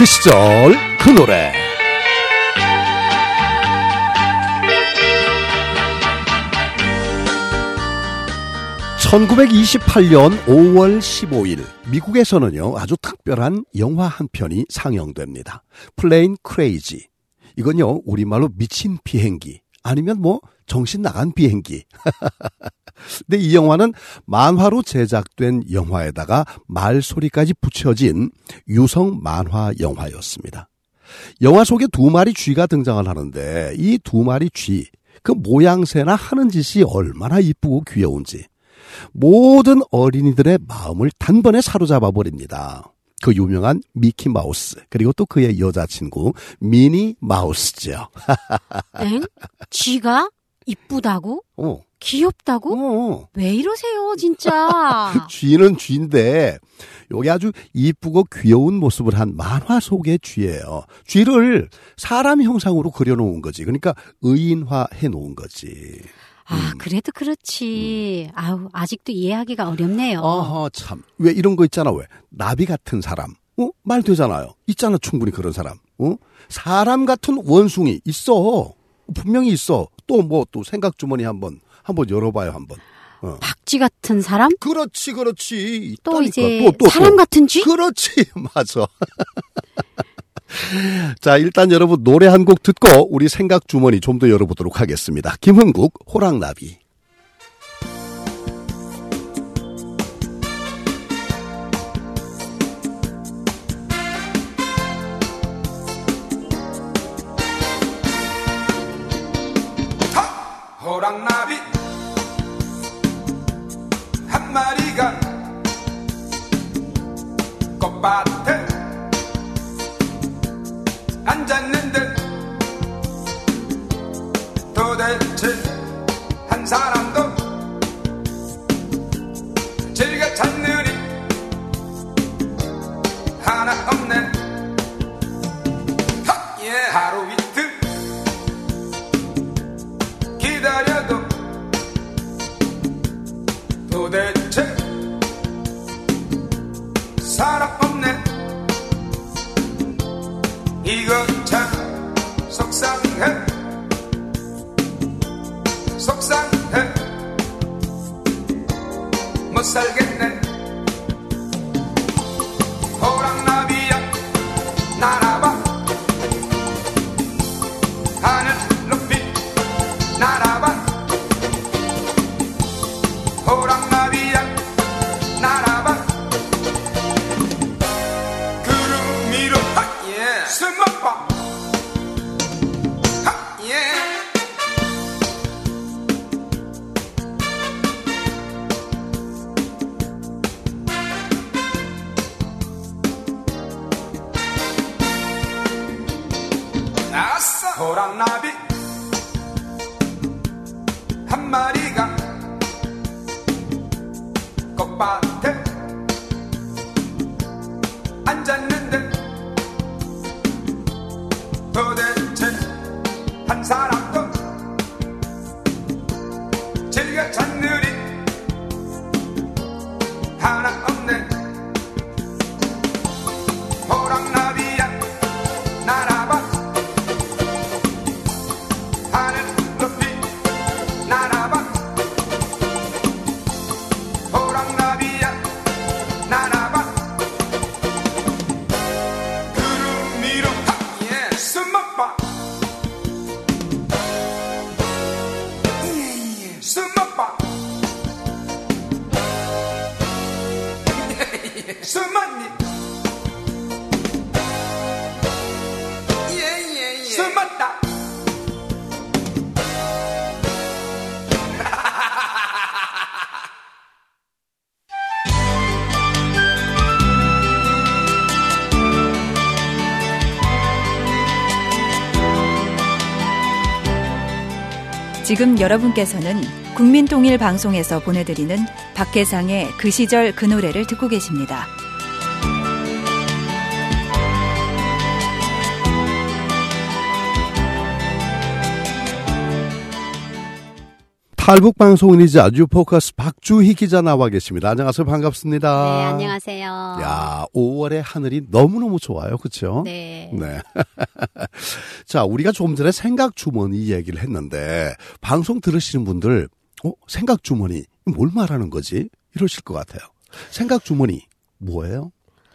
시절 그 노래. (1928년 5월 15일) 미국에서는요 아주 특별한 영화 한 편이 상영됩니다. 플레인 크레이지. 이건요 우리말로 미친 비행기 아니면 뭐 정신 나간 비행기. 근데 이 영화는 만화로 제작된 영화에다가 말소리까지 붙여진 유성 만화 영화였습니다. 영화 속에 두 마리 쥐가 등장을 하는데 이 두 마리 쥐, 그 모양새나 하는 짓이 얼마나 이쁘고 귀여운지 모든 어린이들의 마음을 단번에 사로잡아 버립니다. 그 유명한 미키 마우스 그리고 또 그의 여자친구 미니 마우스죠. 엥? 쥐가 이쁘다고? 귀엽다고? 왜 이러세요 진짜. 쥐는 쥐인데 여기 아주 이쁘고 귀여운 모습을 한 만화 속의 쥐예요. 쥐를 사람 형상으로 그려놓은 거지. 그러니까 의인화해 놓은 거지. 그래도 그렇지. 아직도 이해하기가 어렵네요. 참. 왜 이런 거 있잖아, 왜. 나비 같은 사람. 말 되잖아요. 있잖아, 충분히 그런 사람. 사람 같은 원숭이 있어. 분명히 있어. 또 또 생각주머니 한번 열어봐요, 한번. 박쥐 같은 사람? 그렇지. 또 있다니까. 이제 사람 같은 쥐? 그렇지, 맞아. 자, 일단 여러분 노래 한 곡 듣고 우리 생각 주머니 좀 더 열어보도록 하겠습니다. 김흥국, 호랑나비. 호랑나비 한 마리가 꽃밭에 앉았는데 도대체 한 사람도 즐겨 찾느니 하나 없네. 하루 이틀 기다려도 도대체 사람 없네. 이거 참 속상해 못 살겠네. 호랑나비야 날아봐 하늘 높이 날아봐. 호랑나비야 날아봐 구름 위로 숨어봐. 아싸 호랑나비 한 마리가 꽃밭에 앉았는데 도대체 한 사람도 즐겨 찾느니 하나 없네. 호랑나비야 날아봐 하늘 높이 날아봐. 호랑나비야 날아봐 구름 위로 숨어봐. 숨어봐. 숨었니? 숨었다. 지금 여러분께서는 국민통일방송에서 보내드리는 박혜상의 그 시절 그 노래를 듣고 계십니다. 탈북방송인이자 뉴포커스 박주희 기자 나와 계십니다. 안녕하세요. 반갑습니다. 네, 안녕하세요. 야, 5월의 하늘이 너무너무 좋아요. 그렇죠? 네. 네. 자, 우리가 좀 전에 생각주머니 얘기를 했는데 방송 들으시는 분들 생각주머니 뭘 말하는 거지? 이러실 것 같아요. 생각주머니 뭐예요?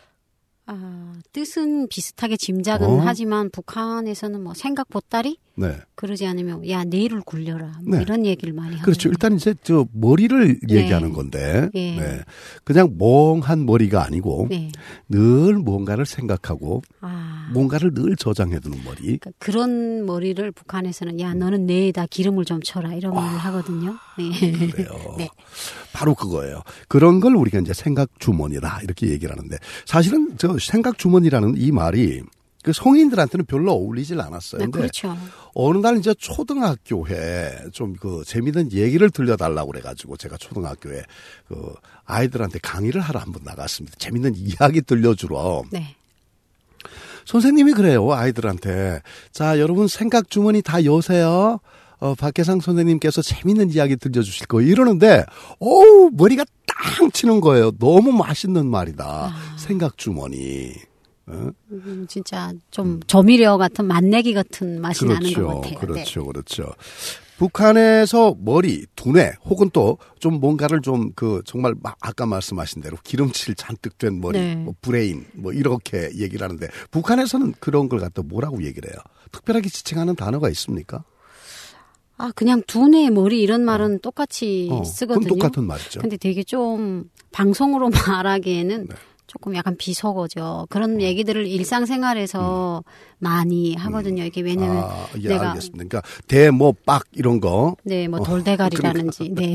뜻은 비슷하게 짐작은 하지만 북한에서는 뭐 생각 보따리? 네. 그러지 않으면 야 내일을 굴려라 뭐 네. 이런 얘기를 많이 하거든요. 그렇죠. 일단 이제 저 머리를 네. 얘기하는 건데 예. 네. 그냥 멍한 머리가 아니고 네. 늘 뭔가를 생각하고 아, 뭔가를 늘 저장해두는 머리. 그러니까 그런 머리를 북한에서는 야 너는 뇌에다 기름을 좀 쳐라 이런 말을 하거든요. 네. 그래요. 네. 바로 그거예요. 그런 걸 우리가 이제 생각주머니다 이렇게 얘기를 하는데 사실은 저 생각주머니라는 이 말이 그 성인들한테는 별로 어울리질 않았어요. 네, 근데 그렇죠. 어느 날 이제 초등학교에 좀 그 재미있는 얘기를 들려달라고 그래가지고 제가 초등학교에 그 아이들한테 강의를 하러 한번 나갔습니다. 재미있는 이야기 들려주러. 네. 선생님이 그래요. 아이들한테. 자, 여러분 생각주머니 다 여세요. 박계상 선생님께서 재밌는 이야기 들려주실 거예요. 이러는데, 머리가 땅 치는 거예요. 너무 맛있는 말이다. 생각주머니. 진짜 좀 조미료 같은 맛내기 같은 맛이 나는 것 같아요. 그렇죠, 네. 그렇죠. 북한에서 머리, 두뇌, 혹은 또 좀 뭔가를 좀 정말 아까 말씀하신 대로 기름칠 잔뜩 된 머리, 네. 뭐 브레인, 뭐 이렇게 얘기를 하는데 북한에서는 그런 걸 갖다 뭐라고 얘기를 해요? 특별하게 지칭하는 단어가 있습니까? 그냥 두뇌 머리 이런 말은 똑같이 쓰거든요. 그건 똑같은 말이죠. 근데 되게 좀 방송으로 말하기에는 네. 조금 약간 비속어죠. 그런 얘기들을 일상생활에서 많이 하거든요. 이게 왜냐면 예, 내가 알겠습니다. 그러니까 빡 이런 거. 네, 뭐 돌대가리라든지 네.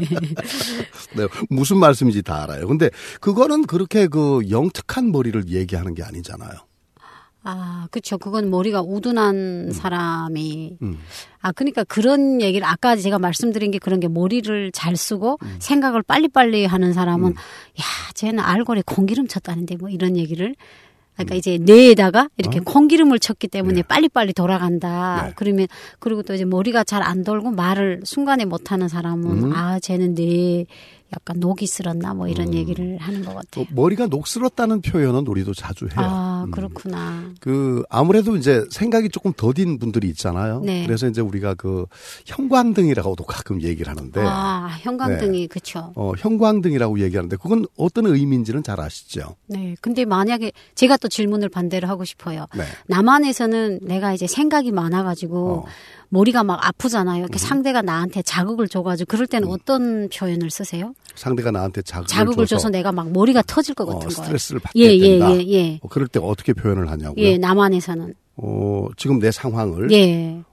네, 무슨 말씀인지 다 알아요. 근데 그거는 그렇게 영특한 머리를 얘기하는 게 아니잖아요. 그렇죠. 그건 머리가 우둔한 사람이 그러니까 그런 얘기를 아까 제가 말씀드린 게 그런 게 머리를 잘 쓰고 생각을 빨리빨리 하는 사람은 야, 쟤는 알골에 콩기름 쳤다는데 뭐 이런 얘기를 그러니까 이제 뇌에다가 이렇게 콩기름을 쳤기 때문에 네. 빨리빨리 돌아간다. 네. 그러면 그리고 또 이제 머리가 잘 안 돌고 말을 순간에 못 하는 사람은 쟤는 뇌에 약간 녹이 슬었나 뭐 이런 얘기를 하는 것 같아요. 머리가 녹슬었다는 표현은 우리도 자주 해요. 그렇구나. 아무래도 이제 생각이 조금 더딘 분들이 있잖아요. 네. 그래서 이제 우리가 형광등이라고도 가끔 얘기를 하는데. 형광등이 네. 그렇죠. 형광등이라고 얘기하는데 그건 어떤 의미인지는 잘 아시죠? 네. 근데 만약에 제가 또 질문을 반대로 하고 싶어요. 네. 남한에서는 내가 이제 생각이 많아가지고 머리가 막 아프잖아요. 이렇게 상대가 나한테 자극을 줘가지고 그럴 때는 어떤 표현을 쓰세요? 상대가 나한테 자극을 줘서 내가 막 머리가 터질 것 같은 거예요. 스트레스를 받게 된다. 예. 그럴 때 어떻게 표현을 하냐고요? 예, 남한에서는. 지금 내 상황을. 예.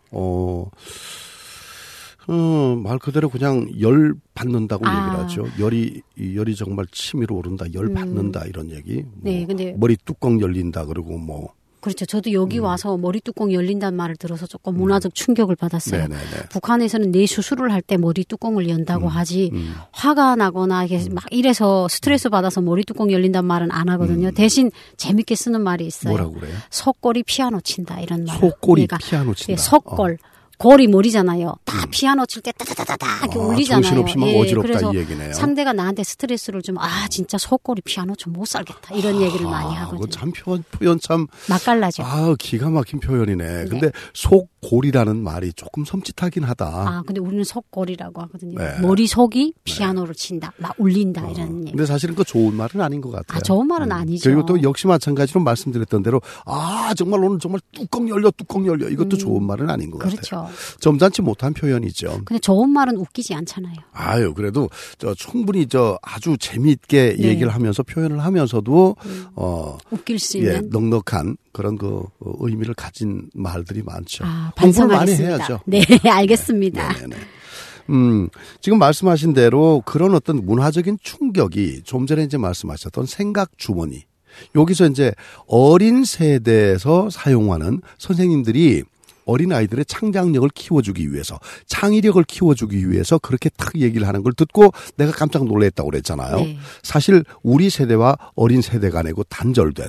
말 그대로 그냥 열 받는다고 얘기를 하죠. 열이 정말 치밀어 오른다, 열 받는다 이런 얘기. 네, 근데 머리 뚜껑 열린다 그러고 뭐. 그렇죠. 저도 여기 와서 머리 뚜껑 열린다는 말을 들어서 조금 문화적 충격을 받았어요. 네네네. 북한에서는 뇌 수술을 할 때 머리 뚜껑을 연다고 하지 화가 나거나 이게 막 이래서 스트레스 받아서 머리 뚜껑 열린다는 말은 안 하거든요. 대신 재밌게 쓰는 말이 있어요. 뭐라고 그래요? 속골이 피아노 친다 이런 말. 속골이 피아노 친다. 예, 속골. 골이 머리잖아요. 다 피아노 칠 때 따다다다다 이렇게 울리잖아요. 정신없이 막 어지럽다 그래서 이 얘기네요. 상대가 나한테 스트레스를 주면 진짜 속골이 피아노 좀 못 살겠다 이런 얘기를 많이 하거든요. 참 표현 참 맛깔나죠. 기가 막힌 표현이네. 근데 속골이라는 말이 조금 섬찟하긴 하다. 근데 우리는 속골이라고 하거든요. 네. 머리 속이 피아노를 친다, 막 울린다 이런 얘기. 근데 사실은 그 좋은 말은 아닌 것 같아요. 좋은 말은 아니죠. 그리고 또 역시 마찬가지로 말씀드렸던 대로 정말 오늘 정말 뚜껑 열려 이것도 좋은 말은 아닌 것 그렇죠. 같아요. 점잖지 못한 표현이죠. 근데 좋은 말은 웃기지 않잖아요. 그래도 충분히 아주 재미있게 얘기를 하면서 표현을 하면서도 웃길 수 있는 넉넉한 그런 의미를 가진 말들이 많죠. 반성하겠습니다. 많이 해야죠. 네, 알겠습니다. 네네네. 지금 말씀하신 대로 그런 어떤 문화적인 충격이 좀 전에 이제 말씀하셨던 생각 주머니. 여기서 이제 어린 세대에서 사용하는 선생님들이 어린아이들의 창작력을 키워주기 위해서, 창의력을 키워주기 위해서 그렇게 탁 얘기를 하는 걸 듣고 내가 깜짝 놀랐다고 그랬잖아요. 네. 사실 우리 세대와 어린 세대 간의 그 단절된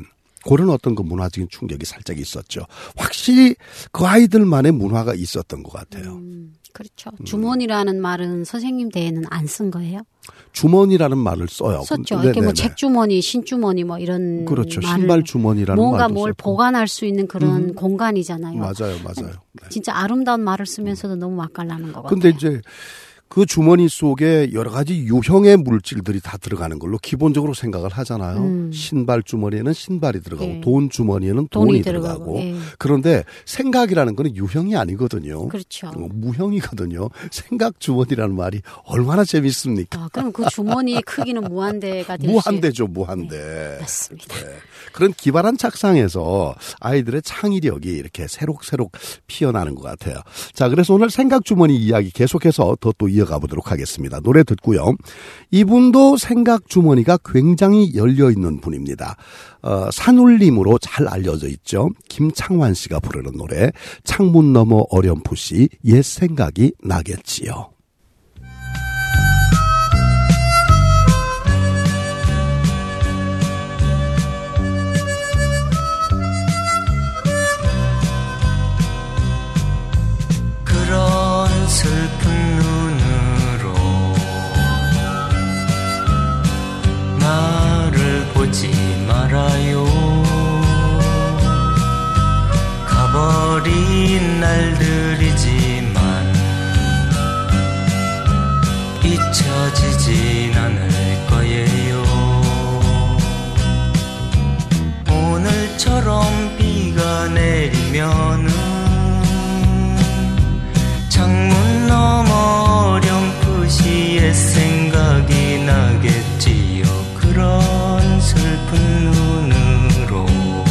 그런 어떤 그 문화적인 충격이 살짝 있었죠. 확실히 그 아이들만의 문화가 있었던 것 같아요. 그렇죠. 주머니라는 말은 선생님 대에는 안 쓴 거예요? 주머니라는 말을 써요. 썼죠. 이렇게 뭐 책주머니, 신주머니 뭐 이런 그렇죠. 말을 신발 주머니라는 뭔가 말도 뭘 썼고. 보관할 수 있는 그런 공간이잖아요. 맞아요. 네. 진짜 아름다운 말을 쓰면서도 너무 맛깔나는 것 같아요. 근데 이제 그 주머니 속에 여러 가지 유형의 물질들이 다 들어가는 걸로 기본적으로 생각을 하잖아요. 신발 주머니에는 신발이 들어가고 예. 돈 주머니에는 돈이 들어가고. 예. 그런데 생각이라는 거는 유형이 아니거든요. 그렇죠. 무형이거든요. 생각 주머니라는 말이 얼마나 재밌습니까? 아, 그럼 그 주머니의 크기는 무한대가 될 수 무한대죠, 무한대. 네, 맞습니다. 그런 기발한 착상에서 아이들의 창의력이 이렇게 새록새록 피어나는 것 같아요. 자, 그래서 오늘 생각 주머니 이야기 계속해서 더 또 이어가 보도록 하겠습니다. 노래 듣고요. 이분도 생각 주머니가 굉장히 열려 있는 분입니다. 산울림으로 잘 알려져 있죠. 김창완 씨가 부르는 노래 창문 너머 어렴풋이 옛 생각이 나겠지요. 그런 슬픈 눈으로 나를 보지 말아요. 가버린 날들이지만 잊혀지진 않을 거예요. 오늘처럼 비가 내리면은 창문 너머 어렴풋이 옛 생각이 나겠지요. 그런 슬픈 눈으로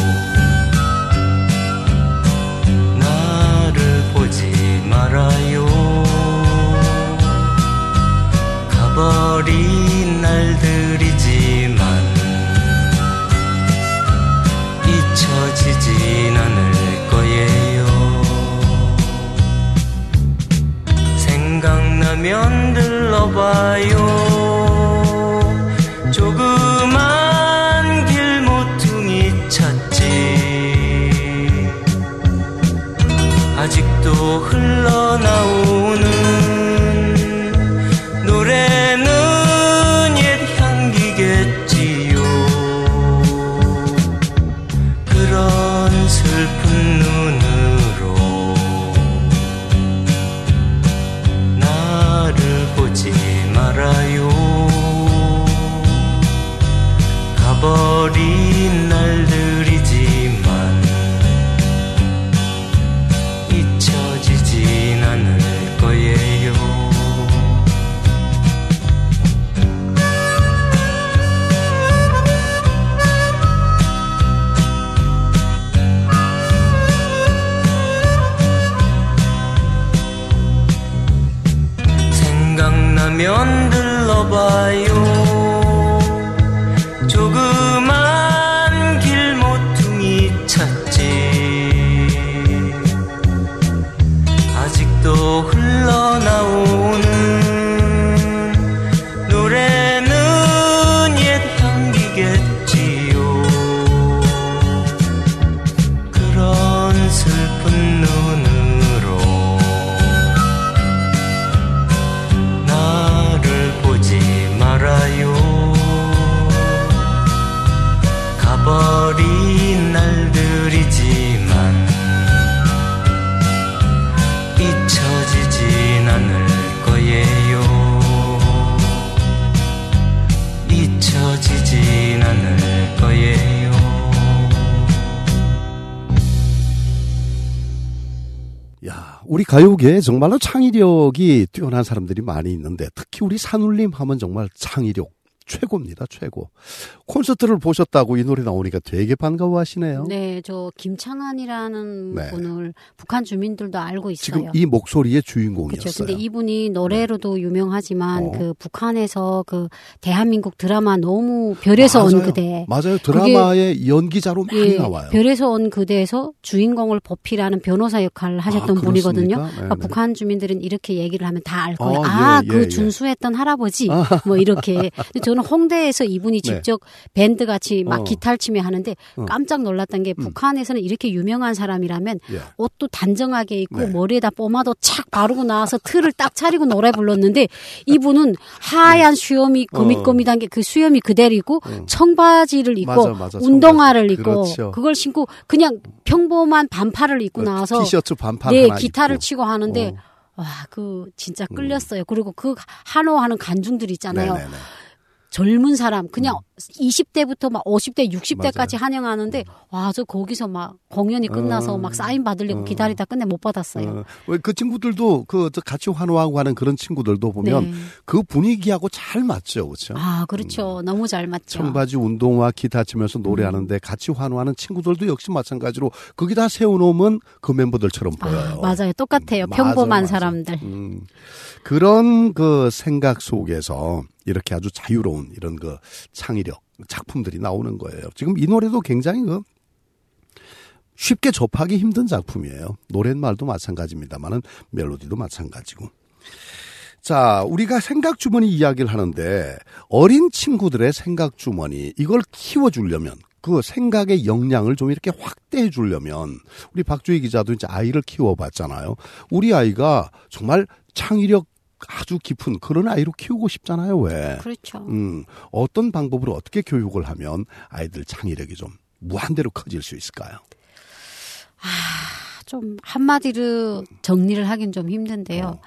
나를 보지 말아요. 가버린 날들이지만 잊혀지진 않을 거예요. 생각나면 들러봐요. 조그만 길 모퉁이 찾지. 아직도 흘러나오는 노래는 옛 향기겠지요. 그런 슬픈 눈으로 나를 보지 말아요. 가버린 날들이지만 잊혀지진 않을 거예요. 생각나면 들러봐요. 조그만 길 모퉁이 찾지. 아직도 흘러나오는 노래는 옛 향기겠지요. 그런 슬픈 눈으로 나를 보지 말아요. 가버린 날들이지만 잊혀지진 않을 거예요. 잊혀지진 않을 거예요. 야, 우리 가요계에 정말로 창의력이 뛰어난 사람들이 많이 있는데 특히 우리 산울림 하면 정말 창의력 최고입니다. 최고. 콘서트를 보셨다고 이 노래 나오니까 되게 반가워하시네요. 네, 저 김창완이라는 네. 분을 북한 주민들도 알고 있어요. 지금 이 목소리의 주인공이었어요. 그렇죠. 근데 이분이 노래로도 유명하지만 그 북한에서 그 대한민국 드라마 너무 별에서 온 그대. 맞아요. 드라마의 연기자로 많이 나와요. 별에서 온 그대에서 주인공을 보필하는 변호사 역할을 하셨던 분이거든요. 그러니까 북한 주민들은 이렇게 얘기를 하면 다 알 거예요. 그 준수했던 할아버지 뭐 이렇게. 근데 저는 저는 홍대에서 이분이 직접 밴드 같이 막 기타를 치며 하는데 깜짝 놀랐던 게 북한에서는 이렇게 유명한 사람이라면 옷도 단정하게 입고 머리에다 포마도 착 바르고 나와서 틀을 딱 차리고 노래 불렀는데 이분은 하얀 수염이 거밋거밋한 게 그 수염이 그대로 있고 청바지를 입고 맞아, 운동화를 입고 그렇죠. 그걸 신고 그냥 평범한 반팔을 입고 나와서 티셔츠 반팔 네, 하나 기타를 입고. 치고 하는데 와, 진짜 끌렸어요. 그리고 그 한호하는 간중들 있잖아요. 네네네. 젊은 사람 그냥 20대부터 막 50대, 60대까지 환영하는데 와, 저 거기서 막 공연이 끝나서 막 사인 받으려고 기다리다 끝내 못 받았어요. 그 친구들도 저 같이 환호하고 하는 그런 친구들도 보면 그 분위기하고 잘 맞죠, 그렇죠? 아, 그렇죠. 너무 잘 맞죠. 청바지 운동화 기타 치면서 노래하는데 같이 환호하는 친구들도 역시 마찬가지로 거기다 세워놓으면 그 멤버들처럼 보여요. 맞아요. 똑같아요. 평범한 맞아. 사람들. 그런 그 생각 속에서 이렇게 아주 자유로운 이런 그 창의력 작품들이 나오는 거예요. 지금 이 노래도 굉장히 쉽게 접하기 힘든 작품이에요. 노랫말도 마찬가지입니다만은 멜로디도 마찬가지고. 자, 우리가 생각 주머니 이야기를 하는데 어린 친구들의 생각 주머니 이걸 키워주려면 그 생각의 역량을 좀 이렇게 확대해 주려면 우리 박주희 기자도 이제 아이를 키워봤잖아요. 우리 아이가 정말 창의력 아주 깊은 그런 아이로 키우고 싶잖아요. 왜? 그렇죠. 어떤 방법으로 어떻게 교육을 하면 아이들 창의력이 좀 무한대로 커질 수 있을까요? 좀 한마디로 정리를 하긴 좀 힘든데요.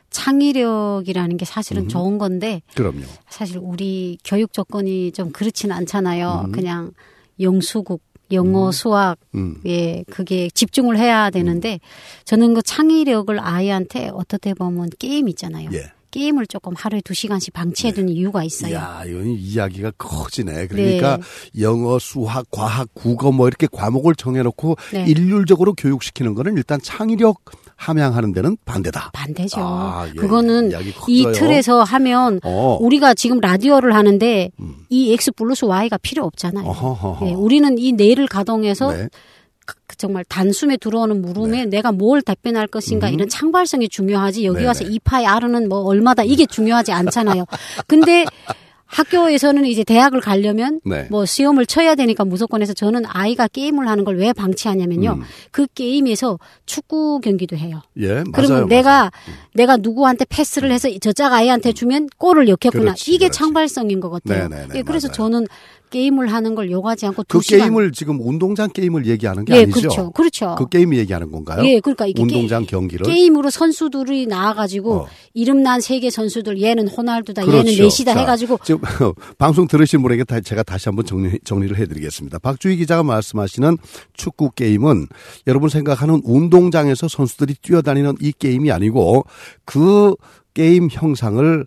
창의력이라는 게 사실은 좋은 건데 그럼요. 사실 우리 교육 조건이 좀 그렇지는 않잖아요. 그냥 영수국, 영어, 수학, 예, 그게 집중을 해야 되는데 저는 그 창의력을 아이한테 어떻게 보면 게임 있잖아요. 예. 게임을 조금 하루에 2시간씩 방치해두는 이유가 있어요. 이야, 이건 이야기가 커지네. 그러니까 영어, 수학, 과학, 국어 뭐 이렇게 과목을 정해놓고 일률적으로 교육시키는 거는 일단 창의력 함양하는 데는 반대다. 반대죠. 예. 그거는 이 틀에서 하면 우리가 지금 라디오를 하는데 이 X 플러스 Y가 필요 없잖아요. 예, 우리는 이 뇌를 가동해서 정말 단숨에 들어오는 물음에 내가 뭘 답변할 것인가 이런 창발성이 중요하지 여기 와서 2파이 R은 뭐 얼마다 이게 중요하지 않잖아요. 근데 학교에서는 이제 대학을 가려면 뭐 시험을 쳐야 되니까 무조건 해서 저는 아이가 게임을 하는 걸 왜 방치하냐면요. 그 게임에서 축구 경기도 해요. 예, 그러면 맞아요. 내가 누구한테 패스를 해서 저 짝 아이한테 주면 골을 넣겠구나. 그렇지, 이게 그렇지. 창발성인 것 같아요. 예, 그래서 맞아요. 저는 게임을 하는 걸 요구하지 않고 그 2시간. 게임을 지금 운동장 게임을 얘기하는 게 예, 아니죠? 그렇죠. 그 게임 얘기하는 건가요? 예, 그러니까 이게 운동장 경기를 게임으로 선수들이 나와가지고 이름난 세계 선수들 얘는 호날두다, 그렇죠. 얘는 메시다 자, 해가지고 지금 방송 들으신 분에게 제가 다시 한번 정리를 해드리겠습니다. 박주희 기자가 말씀하시는 축구 게임은 여러분 생각하는 운동장에서 선수들이 뛰어다니는 이 게임이 아니고 그 게임 형상을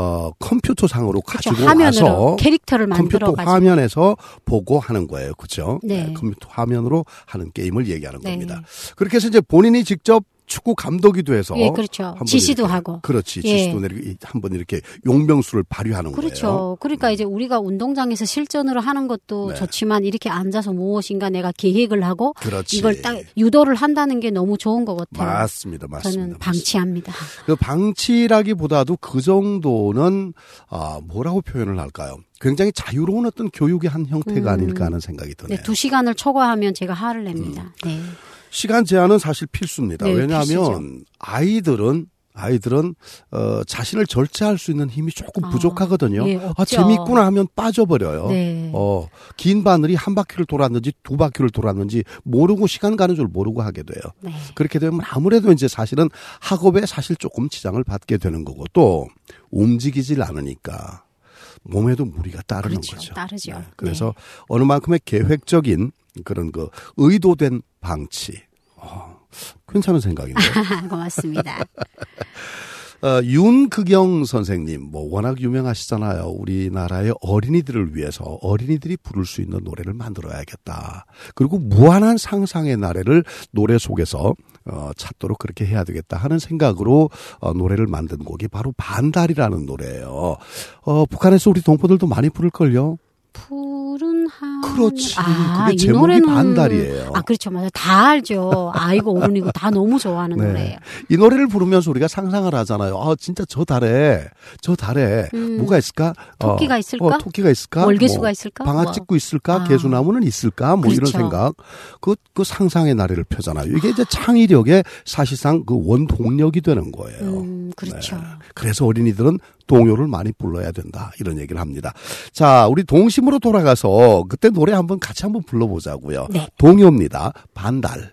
컴퓨터상으로 가지고 화면으로 와서 캐릭터를 만들어 컴퓨터 화면에서 보고 하는 거예요. 그렇죠? 네. 컴퓨터 화면으로 하는 게임을 얘기하는 겁니다. 그렇게 해서 이제 본인이 직접 축구 감독이도 해서 예, 그렇죠. 한번 지시도 이렇게, 하고. 그렇지. 예. 지시도 내리고 한번 이렇게 용병수를 발휘하는 그렇죠. 거예요. 그러니까 이제 우리가 운동장에서 실전으로 하는 것도 좋지만 이렇게 앉아서 무엇인가 내가 계획을 하고 그렇지. 이걸 딱 유도를 한다는 게 너무 좋은 것 같아요. 맞습니다. 저는 방치합니다. 그 방치라기보다도 그 정도는 뭐라고 표현을 할까요? 굉장히 자유로운 어떤 교육의 한 형태가 아닐까 하는 생각이 드네요. 네, 2시간을 초과하면 제가 화를 냅니다. 네. 시간 제한은 사실 필수입니다. 네, 왜냐하면 필수죠. 아이들은 자신을 절제할 수 있는 힘이 조금 부족하거든요. 예, 없죠. 재밌구나 하면 빠져버려요. 네. 긴 바늘이 한 바퀴를 돌았는지 두 바퀴를 돌았는지 모르고 시간 가는 줄 모르고 하게 돼요. 네. 그렇게 되면 아무래도 이제 사실은 학업에 사실 조금 지장을 받게 되는 거고 또 움직이질 않으니까 몸에도 무리가 따르는 그렇죠. 거죠. 따르죠. 네. 그래서 어느 만큼의 계획적인 그런 그 의도된 방치. 괜찮은 생각인데요. 고맙습니다. 윤극영 선생님, 뭐 워낙 유명하시잖아요. 우리나라의 어린이들을 위해서 어린이들이 부를 수 있는 노래를 만들어야겠다. 그리고 무한한 상상의 나래를 노래 속에서 찾도록 그렇게 해야 되겠다 하는 생각으로 노래를 만든 곡이 바로 반달이라는 노래예요. 북한에서 우리 동포들도 많이 부를걸요. 푸른 하늘 그렇지. 아, 그게 이 제목이 노래는 반달이에요. 아, 그렇죠. 맞아요. 다 알죠. 아이고 어른이고 다 너무 좋아하는 네. 노래예요. 이 노래를 부르면서 우리가 상상을 하잖아요. 아, 진짜 저 달에 뭐가 있을까? 토끼가 있을까? 토끼가 있을까? 월계수가 있을까? 방아 뭐. 찍고 있을까? 아. 개수나무는 있을까? 뭐 이런 그렇죠. 생각. 그 상상의 나래를 펴잖아요. 이게 이제 창의력의 사실상 그 원동력이 되는 거예요. 그렇죠. 네. 그래서 어린이들은 동요를 많이 불러야 된다. 이런 얘기를 합니다. 자, 우리 동심으로 돌아가서 그때 노래 한번 같이 한번 불러보자고요. 네. 동요입니다. 반달.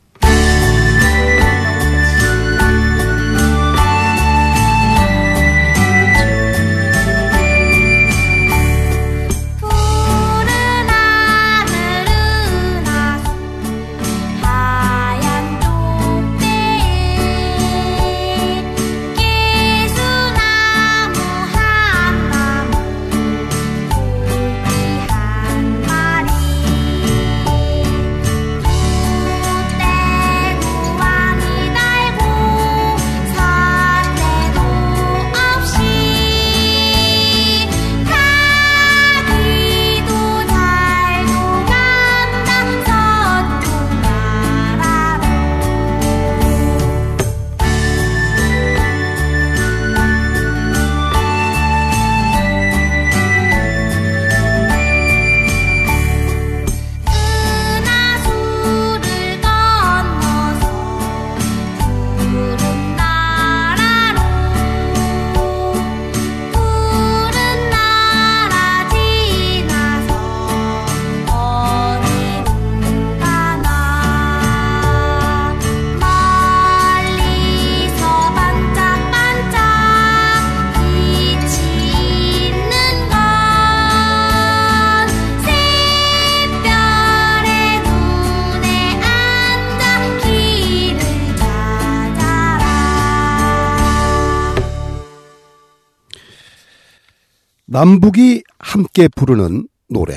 남북이 함께 부르는 노래.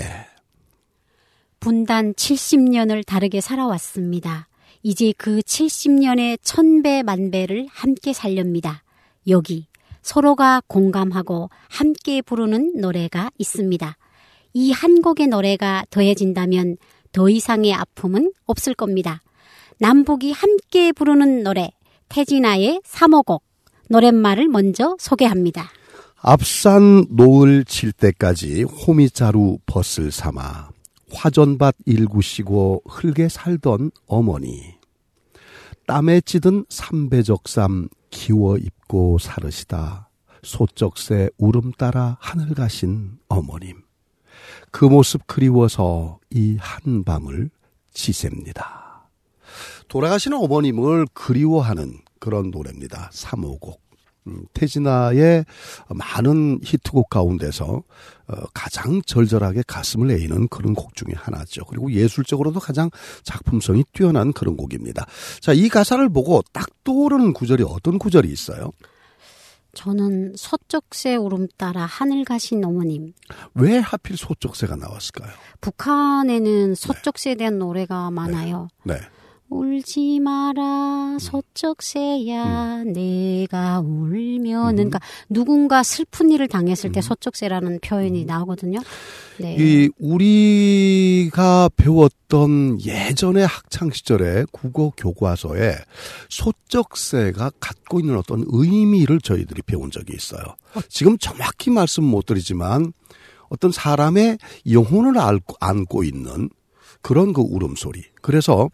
분단 70년을 다르게 살아왔습니다. 이제 그 70년의 천배 만배를 함께 살렵니다. 여기 서로가 공감하고 함께 부르는 노래가 있습니다. 이 한 곡의 노래가 더해진다면 더 이상의 아픔은 없을 겁니다. 남북이 함께 부르는 노래 태진아의 3호곡 노랫말을 먼저 소개합니다. 앞산 노을 칠 때까지 호미자루 벗을 삼아 화전밭 일구시고 흙에 살던 어머니 땀에 찌든 삼배적삼 기워 입고 사르시다 소쩍새 울음 따라 하늘 가신 어머님 그 모습 그리워서 이 한밤을 지셉니다. 돌아가시는 어머님을 그리워하는 그런 노래입니다. 3호곡. 태진아의 많은 히트곡 가운데서 가장 절절하게 가슴을 에이는 그런 곡 중에 하나죠. 그리고 예술적으로도 가장 작품성이 뛰어난 그런 곡입니다. 자, 이 가사를 보고 딱 떠오르는 구절이 어떤 구절이 있어요? 저는 소쩍새 울음 따라 하늘 가신 어머님. 왜 하필 소쩍새가 나왔을까요? 북한에는 소쩍새에 대한 노래가 많아요. 네. 울지 마라 소쩍새야 내가 울면은 그러니까 누군가 슬픈 일을 당했을 때 소쩍새라는 표현이 나오거든요. 네. 이 우리가 배웠던 예전의 학창 시절의 국어 교과서에 소쩍새가 갖고 있는 어떤 의미를 저희들이 배운 적이 있어요. 지금 정확히 말씀 못 드리지만 어떤 사람의 영혼을 안고 있는 그런 그 울음소리. 그래서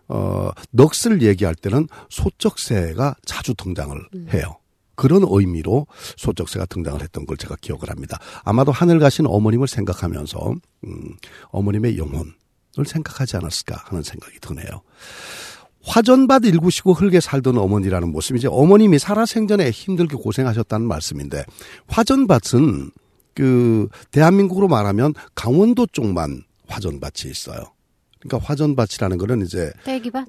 넋을 얘기할 때는 소쩍새가 자주 등장을 해요. 그런 의미로 소쩍새가 등장을 했던 걸 제가 기억을 합니다. 아마도 하늘 가신 어머님을 생각하면서 어머님의 영혼을 생각하지 않았을까 하는 생각이 드네요. 화전밭 일구시고 흙에 살던 어머니라는 모습이 이제 어머님이 살아생전에 힘들게 고생하셨다는 말씀인데 화전밭은 그 대한민국으로 말하면 강원도 쪽만 화전밭이 있어요. 그러니까 화전밭이라는 거는 이제 떼기밭?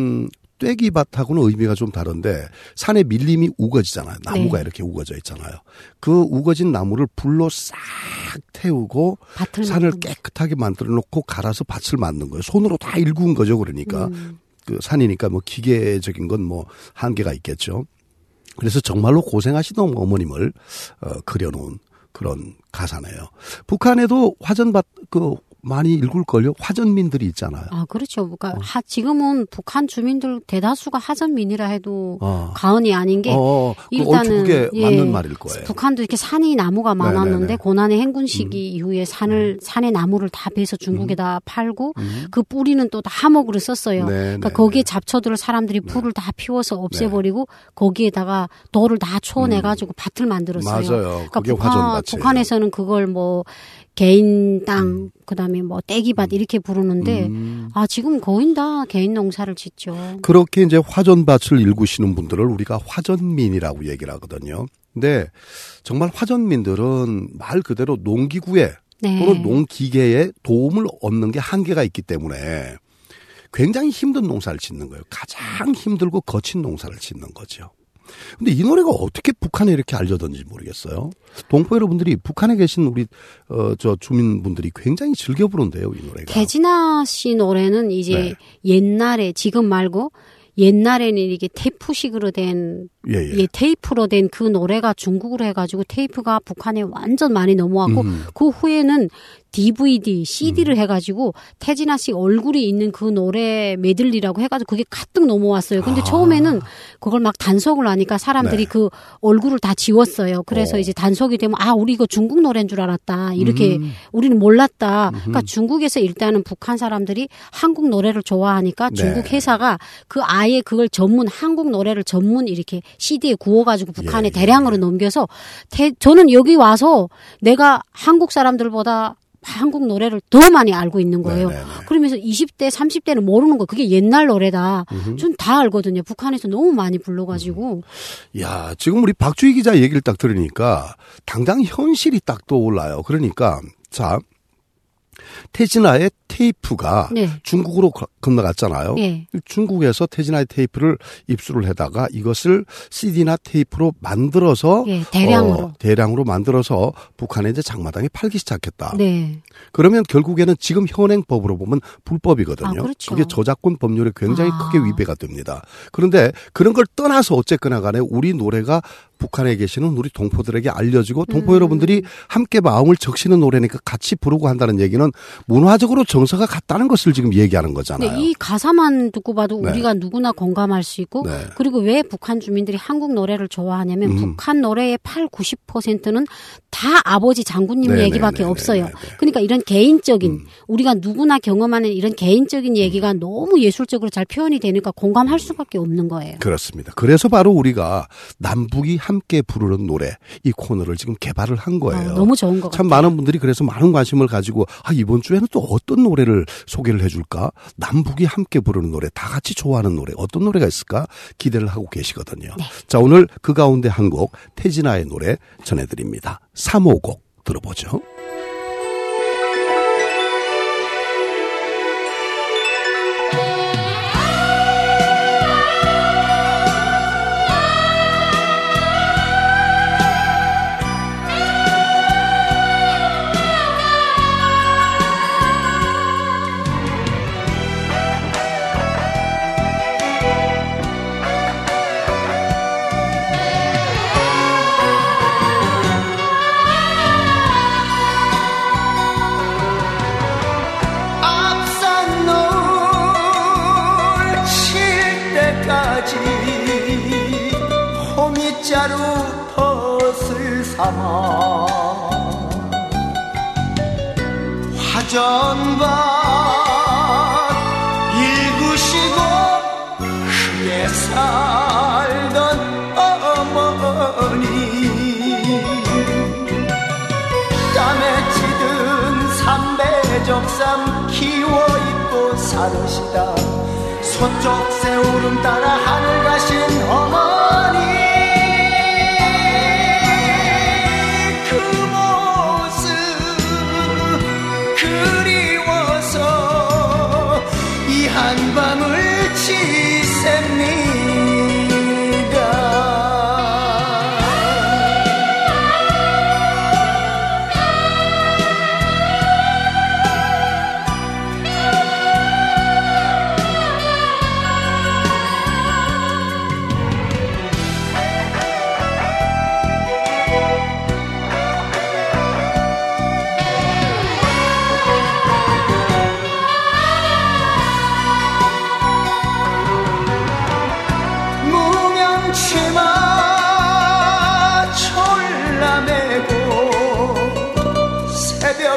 떼기밭하고는 의미가 좀 다른데 산에 밀림이 우거지잖아요. 나무가 네. 이렇게 우거져 있잖아요. 그 우거진 나무를 불로 싹 태우고 산을 깨끗하게 만들어 놓고 갈아서 밭을 만든 거예요. 손으로 다 일구은 거죠. 그러니까 그 산이니까 뭐 기계적인 건 뭐 한계가 있겠죠. 그래서 정말로 고생하시던 어머님을 그려놓은 그런 가사네요. 북한에도 화전밭 그 많이 읽을걸요? 화전민들이 있잖아요. 아, 그렇죠. 그러니까 지금은 북한 주민들 대다수가 하전민이라 해도 과언이 아닌 게 일단은 그게 맞는 말일 거예요. 북한도 이렇게 산이 나무가 많았는데 네네네. 고난의 행군 시기 이후에 산의 나무를 다 베서 중국에다 팔고 그 뿌리는 또 다 하목으로 썼어요. 그러니까 거기에 잡초들을 사람들이 풀을 다 피워서 없애버리고 거기에다가 돌을 다 쳐내가지고 밭을 만들었어요. 맞아요. 그러니까 그게 화전밭이에요. 북한에서는 그걸 뭐 개인 땅, 그다음에 뭐 떼기밭 이렇게 부르는데 지금 거의 다 개인 농사를 짓죠. 그렇게 이제 화전밭을 일구시는 분들을 우리가 화전민이라고 얘기를 하거든요. 근데 정말 화전민들은 말 그대로 농기구에 네. 또는 농기계에 도움을 얻는 게 한계가 있기 때문에 굉장히 힘든 농사를 짓는 거예요. 가장 힘들고 거친 농사를 짓는 거죠. 근데 이 노래가 어떻게 북한에 이렇게 알려졌는지 모르겠어요. 동포 여러분들이 북한에 계신 우리 주민분들이 굉장히 즐겨 부른대요, 이 노래가. 태진아 씨 노래는 이제 옛날에 지금 말고 옛날에는 이게 테이프식으로 된 테이프로 된 그 노래가 중국으로 해가지고 테이프가 북한에 완전 많이 넘어왔고 그 후에는 DVD, CD를 해가지고 태진아 씨 얼굴이 있는 그 노래 메들리라고 해가지고 그게 가득 넘어왔어요. 근데 처음에는 그걸 막 단속을 하니까 사람들이 그 얼굴을 다 지웠어요. 그래서 이제 단속이 되면 우리 이거 중국 노래인 줄 알았다. 이렇게 우리는 몰랐다. 그러니까 중국에서 일단은 북한 사람들이 한국 노래를 좋아하니까 중국 회사가 그 아예 그걸 한국 노래를 전문 이렇게 CD에 구워가지고 북한에 대량으로 넘겨서 저는 여기 와서 내가 한국 사람들보다 한국 노래를 더 많이 알고 있는 거예요. 그러면서 20대, 30대는 모르는 거예요. 그게 옛날 노래다. 전 다 알거든요. 북한에서 너무 많이 불러가지고. 야, 지금 우리 박주희 기자 얘기를 딱 들으니까 당장 현실이 딱 떠올라요. 그러니까 자, 태진아의 테이프가 중국으로 건너갔잖아요. 중국에서 태진아의 테이프를 입수를 해다가 이것을 CD나 테이프로 만들어서 대량으로 만들어서 북한에 이제 장마당에 팔기 시작했다. 그러면 결국에는 지금 현행 법으로 보면 불법이거든요. 그렇죠. 그게 저작권 법률에 굉장히 크게 위배가 됩니다. 그런데 그런 걸 떠나서 어쨌거나 간에 우리 노래가 북한에 계시는 우리 동포들에게 알려지고 동포 여러분들이 함께 마음을 적시는 노래니까 같이 부르고 한다는 얘기는 문화적으로 정서가 같다는 것을 지금 얘기하는 거잖아요. 이 가사만 듣고 봐도 우리가 누구나 공감할 수 있고 그리고 왜 북한 주민들이 한국 노래를 좋아하냐면 북한 노래의 80~90%는 다 아버지 장군님 얘기밖에 없어요. 그러니까 이런 개인적인 우리가 누구나 경험하는 이런 개인적인 얘기가 너무 예술적으로 잘 표현이 되니까 공감할 수밖에 없는 거예요. 그렇습니다. 그래서 바로 우리가 남북이 함께 부르는 노래 이 코너를 지금 개발을 한 거예요. 너무 좋은 것 같아요. 참 많은 분들이 그래서 많은 관심을 가지고 이번 주에는 또 어떤 노래를 소개를 해줄까? 남북이 함께 부르는 노래, 다 같이 좋아하는 노래 어떤 노래가 있을까? 기대를 하고 계시거든요. 자, 오늘 그 가운데 한 곡 태진아의 노래 전해드립니다. 3호 곡 들어보죠. 호미자루 덫을 삼아 화전밭 일구시고 그에 살던 어머니 땀에 찌든 삼배적삼 키워입고 살으시다 서쪽 새우름 따라 하늘 가신 어머니 그 모습 그리워서 이 한밤을 지셉니다.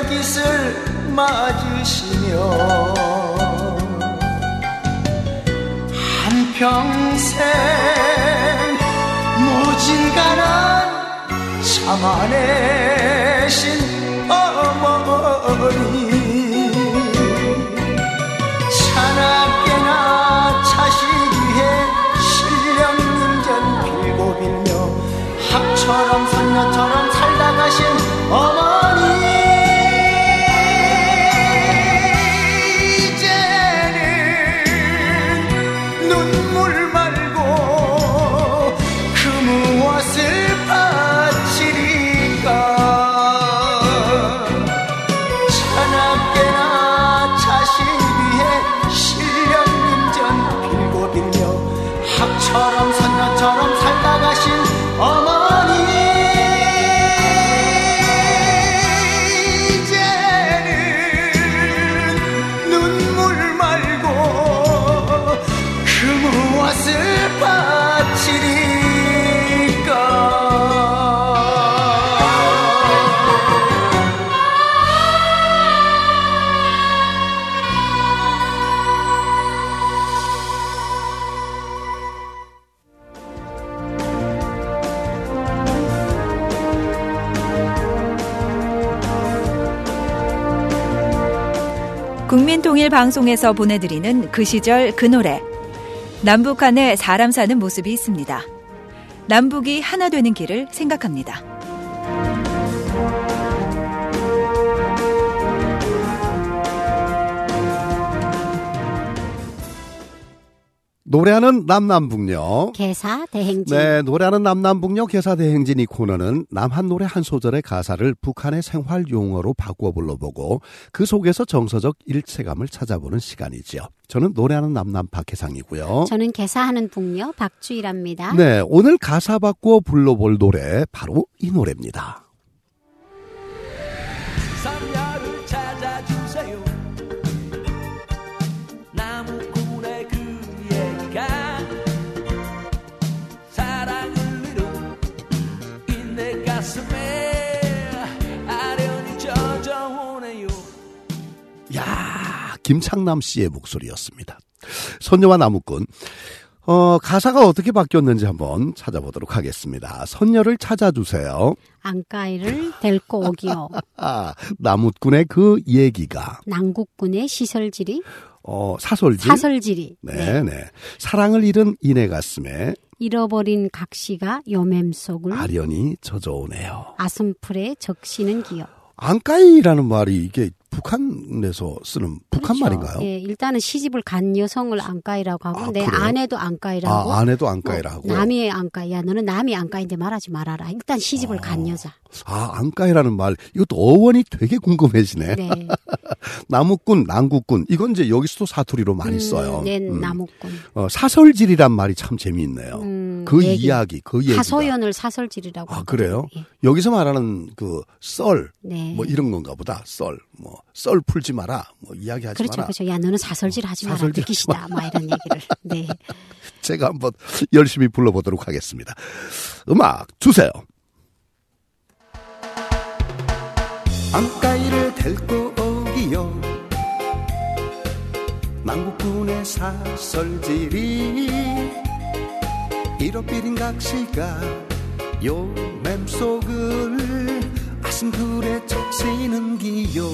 새깃을 맞으시며 한평생 무진간한 참아내신 어머니 차납게나 자식 위해 신령님전 빌고 빌며 학처럼 선녀처럼 살다 가신 어머니 이제는 눈물 말고 그 무엇을 바치리까 차납게나 자식 위해 신령님전 빌고 빌며 학처럼 선녀처럼 살다 가신 어머니 이제는 눈물 말고 그 무엇을 바치리까 국민통일방송에서 보내드리는 그 시절 그 노래. 남북한에 사람 사는 모습이 있습니다. 남북이 하나 되는 길을 생각합니다. 노래하는 남남북녀 개사대행진. 네, 노래하는 남남북녀 개사대행진 이 코너는 남한 노래 한 소절의 가사를 북한의 생활 용어로 바꾸어 불러보고 그 속에서 정서적 일체감을 찾아보는 시간이지요. 저는 노래하는 남남 박혜상이고요. 저는 개사하는 북녀 박주일합니다. 네, 오늘 가사 바꾸어 불러볼 노래 바로 이 노래입니다. 선녀를 찾아주세요. 나무꾼의 그 얘기가 사랑을 이룬 내 가슴에 아련히 젖어오네요. 야, 김창남 씨의 목소리였습니다. 선녀와 나무꾼. 가사가 어떻게 바뀌었는지 한번 찾아보도록 하겠습니다. 선녀를 찾아주세요. 안가이를 데리고 오기요. 나무꾼의 그 얘기가. 남국군의 시설질이. 사설질. 사설질이. 네. 사랑을 잃은 이내 가슴에. 잃어버린 각시가 요맴 속을. 아련히 젖어오네요. 아슴풀에 적시는 기요. 안가이라는 말이 이게 북한에서 쓰는 북한 그렇죠. 말인가요? 예, 일단은 시집을 간 여성을 안가이라고 하고 내 그래요? 아내도 안가이라고. 아내도 안가이라고. 남이 안가이야. 너는 남이 안가인데 말하지 말아라. 일단 시집을 간 여자. 안가이라는 말 이것도 어원이 되게 궁금해지네. 네. 나무꾼, 난국꾼 이건 이제 여기서도 사투리로 많이 써요. 네, 나무꾼. 사설질이란 말이 참 재미있네요. 그 이야기, 그 얘기가. 하소연을 사설질이라고. 하거든요. 그래요? 예. 여기서 말하는 그 썰, 네. 뭐 이런 건가 보다. 썰, 썰 풀지 마라, 이야기하지 그렇죠, 마라. 그렇죠. 야, 너는 사설질 하지 마라. 사설질 듣기 싫다. 막 이런 얘기를. 네. 제가 한번 열심히 불러보도록 하겠습니다. 음악 주세요. 안가이를 데리고 오기요. 남국군의 사설질이 잃어버린 각시가 요 맴속을 아슴풀에 적시는 기요.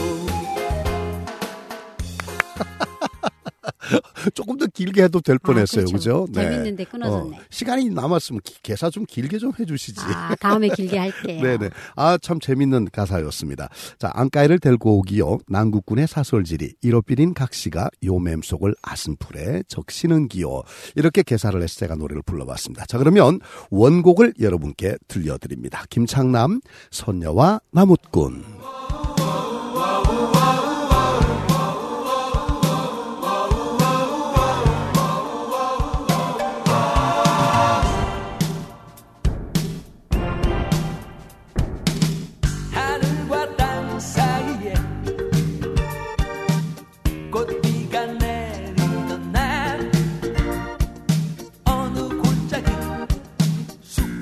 조금 더 길게 해도 될 뻔했어요. 그렇죠. 그죠? 재밌는데 끊어졌네. 시간이 남았으면 개사 좀 길게 좀 해주시지. 다음에 길게 할게요. 네네. 참 재밌는 가사였습니다. 자, 안가이를 데리고 오기요. 남국군의 사설질이 잃어버린 각시가 요 맴속을 아슴풀에 적시는 기요. 이렇게 개사를 해서 제가 노래를 불러봤습니다. 자, 그러면 원곡을 여러분께 들려드립니다. 김창남, 선녀와 나무꾼.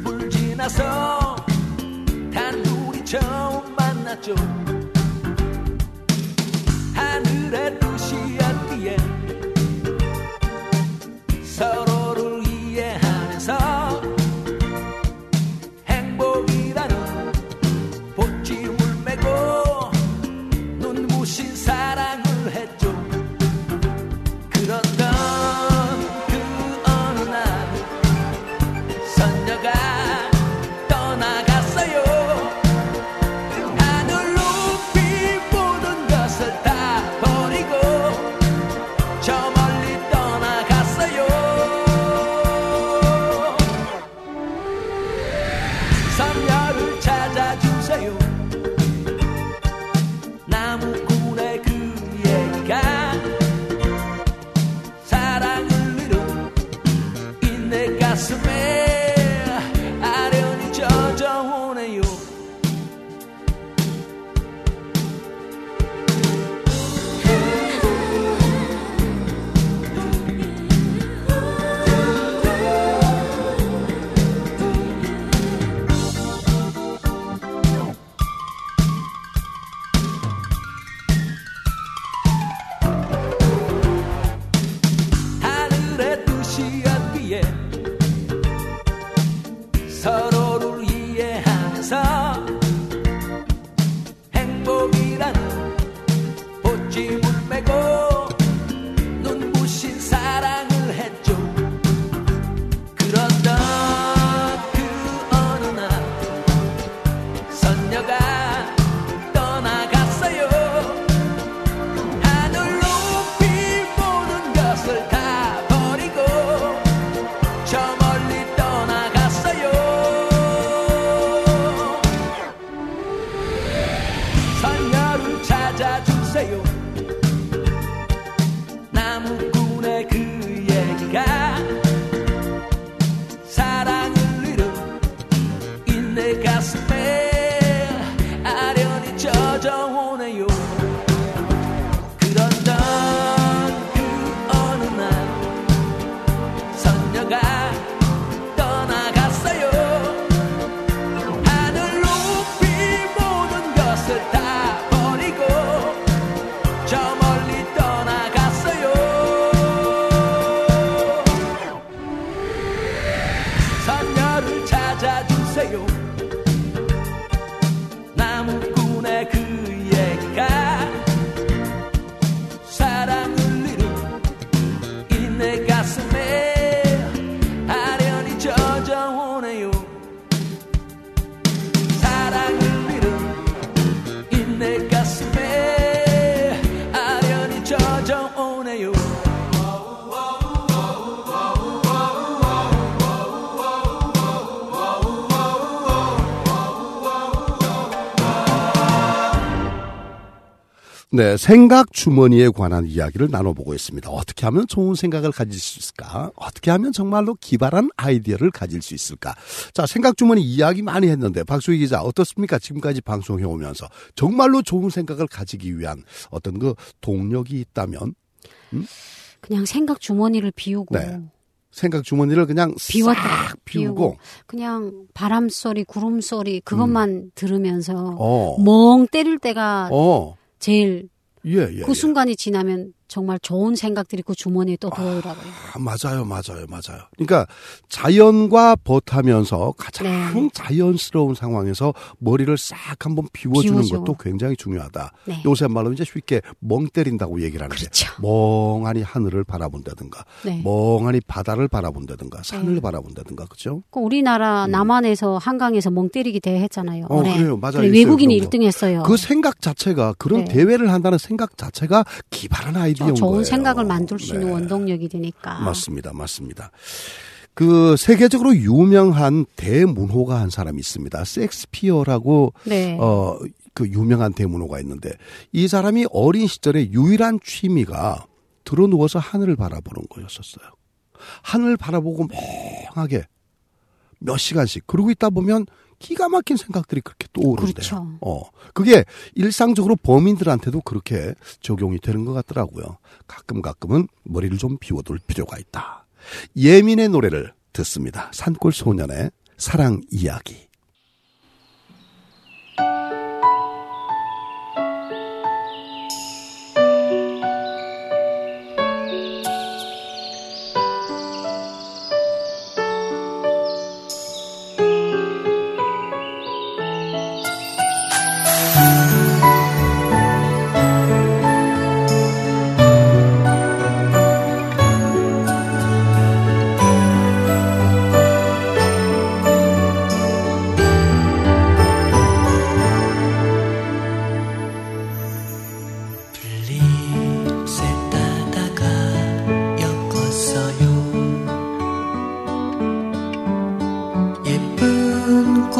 단둘이 처음 만났죠. 하늘의 뜻이었기에 서로를 이해하면서 행복이라는 보침을 메고 눈부신 사랑을 했죠. 그런던 그 어느 날 선녀가 떠나갔어요. 하늘 높이 모든 것을 다 버리고 저 멀리 떠나갔어요. 선녀를 찾아주세요. 나무꾼의 그 얘기가 사랑을 이룬 이 내 가슴에 아련히 젖어오네요. 하늘의 뜻이었기에 서로를 이해하면서 행복이라는 보침을 메고 눈부신 사랑을 했죠. 그런던 그 어느 날 선녀가 떠나갔어요. 하늘 높이 모든 것을 다 버리고 저 멀리 떠나갔어요. 선녀를 찾아주세요. 나무꾼의 그 얘기가 사랑을 이룬 이 내 가슴에 아련히 젖어오네요. 그런던 그 어느 날 선녀가 떠나갔어요. 하늘 높이 모든 것을 다 버리고 저 멀리 떠나갔어요. 선녀를 찾아주세요. 나무꾼의 그 얘기가 사랑을 이룬 이 내 가슴에 아련히 젖어오네요. 사랑을 이룬 이 내 가슴에 아련히 젖어오네요. 네, 생각 주머니에 관한 이야기를 나눠보고 있습니다. 어떻게 하면 좋은 생각을 가질 수 있을까? 어떻게 하면 정말로 기발한 아이디어를 가질 수 있을까? 자, 생각 주머니 이야기 많이 했는데 박수희 기자 어떻습니까? 지금까지 방송해 오면서 정말로 좋은 생각을 가지기 위한 어떤 그 동력이 있다면? 그냥 생각 주머니를 비우고 네. 생각 주머니를 그냥 싹 비우고 그냥 바람 소리, 구름 소리 그것만 들으면서 멍 때릴 때가 제일 그 순간이 지나면 정말 좋은 생각들이 그 주머니에 또 들어오더라고요. 맞아요. 그러니까 자연과 벗하면서 가장 네. 자연스러운 상황에서 머리를 싹 한번 비워주는 비워줘. 것도 굉장히 중요하다. 네. 요새 말로 이제 쉽게 멍 때린다고 얘기를 하는데 그렇죠. 멍하니 하늘을 바라본다든가 네. 멍하니 바다를 바라본다든가 산을 네. 바라본다든가 그렇죠? 그 우리나라 남한에서 한강에서 멍 때리기 대회 했잖아요. 그래요. 맞아요. 그래, 외국인이 1등 했어요. 그 생각 자체가 그런 네. 대회를 한다는 생각 자체가 기발한 아이디어인 거예요. 좋은 생각을 만들 수 있는 네. 원동력이 되니까. 맞습니다. 그 세계적으로 유명한 대문호가 한 사람이 있습니다. 섹스피어라고 네. 그 유명한 대문호가 있는데 이 사람이 어린 시절에 유일한 취미가 들어 누워서 하늘을 바라보는 거였었어요. 하늘 바라보고 멍하게 몇 시간씩 그러고 있다 보면 기가 막힌 생각들이 그렇게 떠오른대요. 그렇죠. 그게 일상적으로 범인들한테도 그렇게 적용이 되는 것 같더라고요. 가끔은 머리를 좀 비워둘 필요가 있다. 예민의 노래를 듣습니다. 산골 소년의 사랑 이야기.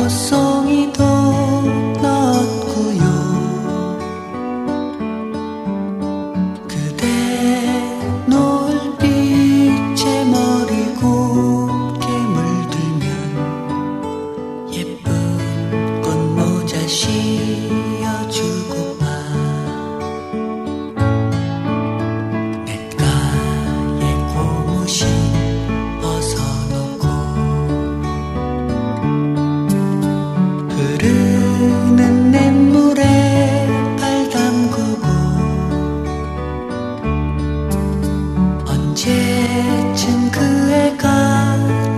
꽃송이도 넣었고요. 그대 노을빛에 머리 곱게 물들면 예쁜 꽃모자 씌워주고파 냇가에 고무신 벗어놓고 흐르는 냇물에 발 담그고 언제쯤 그 애가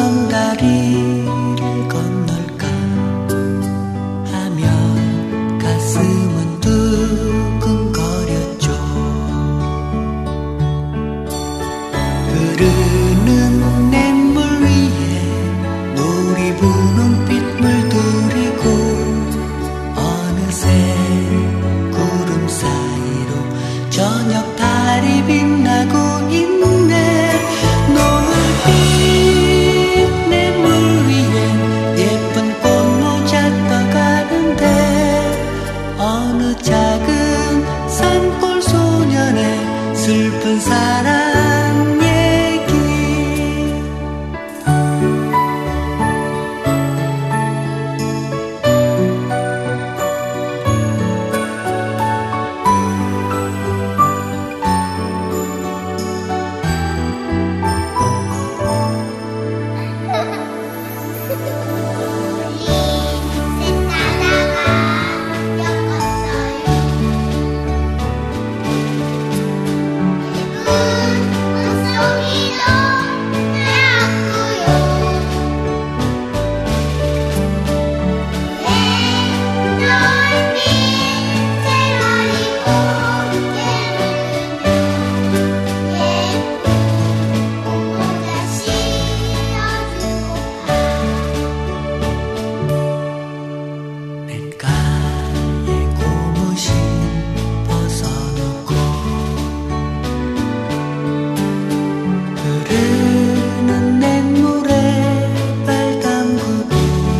징검다리를 건널까 하며 가슴은 두근거렸죠. 흐르는 냇물 위에 놀이 부는 빛 물들이고 어느새 구름 사이로 저녁 달이 빛나고 있네. 노을빛 냇물 위에 예쁜 꽃모자 떠가는데 어느 작은 산골 소년의 슬픈 사랑 얘기. 냇가에 고무신 벗어놓고 흐르는 냇물에 발 담그고